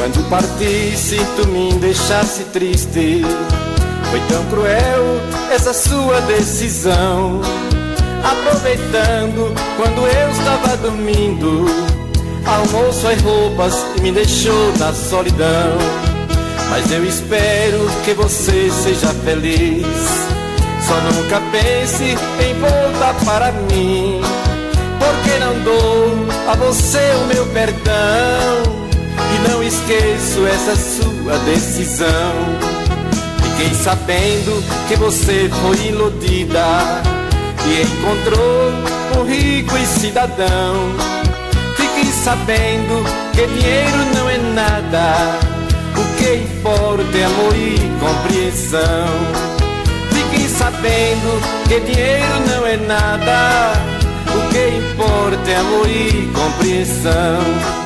Quando partisse, tu me deixasse triste. Foi tão cruel essa sua decisão. Aproveitando quando eu estava dormindo, almoço e roupas e me deixou na solidão. Mas eu espero que você seja feliz. Só nunca pense em voltar para mim, porque não dou a você o meu perdão. E não esqueço essa sua decisão. Fiquei sabendo que você foi iludida e encontrou um rico e cidadão. Fiquei sabendo que dinheiro não é nada, o que importa é amor e compreensão. Fiquei sabendo que dinheiro não é nada, o que importa é amor e compreensão.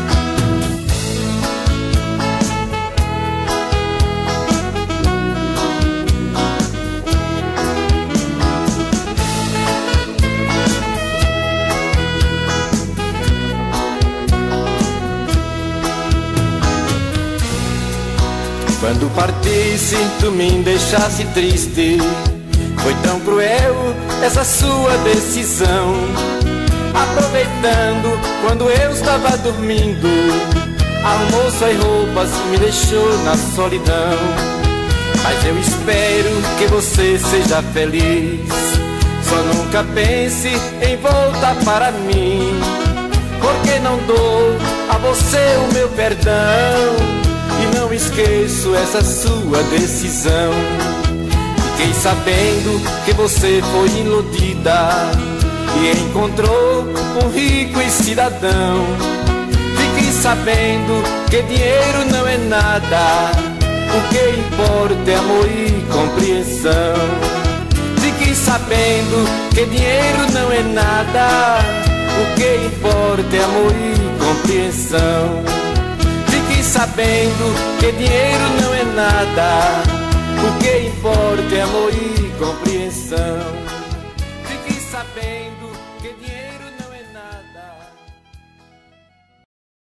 Quando partisse, tu me deixasse triste. Foi tão cruel essa sua decisão. Aproveitando quando eu estava dormindo, almoço e roupas me deixou na solidão. Mas eu espero que você seja feliz. Só nunca pense em voltar para mim, porque não dou a você o meu perdão. E não esqueço essa sua decisão. Fiquei sabendo que você foi iludida e encontrou um rico e cidadão. Fiquei sabendo que dinheiro não é nada, o que importa é amor e compreensão. Fiquei sabendo que dinheiro não é nada, o que importa é amor e compreensão. Fiquei sabendo que dinheiro não é nada, o que importa é amor e compreensão. Fiquei sabendo